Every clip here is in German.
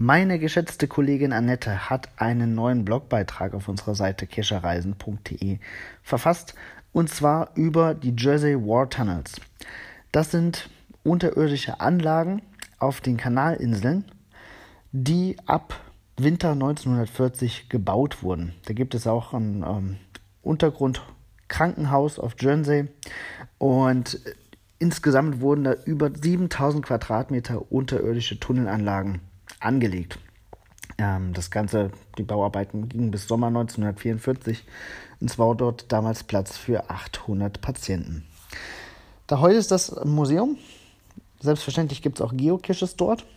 Meine geschätzte Kollegin Annette hat einen neuen Blogbeitrag auf unserer Seite kescherreisen.de verfasst, und zwar über die Jersey War Tunnels. Das sind unterirdische Anlagen auf den Kanalinseln, die ab Winter 1940 gebaut wurden. Da gibt es auch ein Untergrundkrankenhaus auf Jersey, und insgesamt wurden da über 7000 Quadratmeter unterirdische Tunnelanlagen angelegt. Die Bauarbeiten gingen bis Sommer 1944, und es war dort damals Platz für 800 Patienten. Da heute ist das Museum. Selbstverständlich gibt es auch Geocaches dort.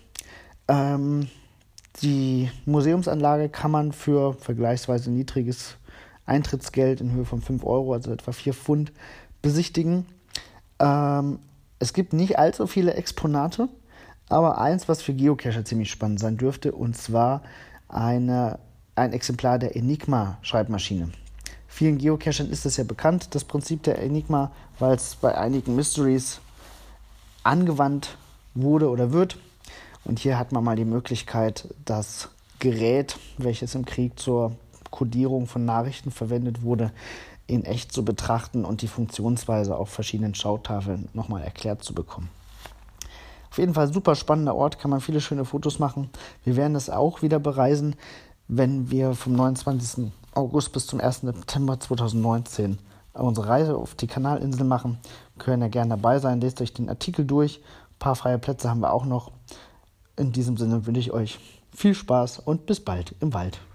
Die Museumsanlage kann man für vergleichsweise niedriges Eintrittsgeld in Höhe von 5 Euro, also etwa 4 Pfund, besichtigen. Es gibt nicht allzu viele Exponate, aber eins, was für Geocacher ziemlich spannend sein dürfte, und zwar ein Exemplar der Enigma-Schreibmaschine. Vielen Geocachern ist es ja bekannt, das Prinzip der Enigma, weil es bei einigen Mysteries angewandt wurde oder wird. Und hier hat man mal die Möglichkeit, das Gerät, welches im Krieg zur Kodierung von Nachrichten verwendet wurde, in echt zu betrachten und die Funktionsweise auf verschiedenen Schautafeln nochmal erklärt zu bekommen. Auf jeden Fall super spannender Ort, kann man viele schöne Fotos machen. Wir werden es auch wieder bereisen, wenn wir vom 29. August bis zum 1. September 2019 unsere Reise auf die Kanalinsel machen. Können ja gerne dabei sein, lest euch den Artikel durch. Ein paar freie Plätze haben wir auch noch. In diesem Sinne wünsche ich euch viel Spaß und bis bald im Wald.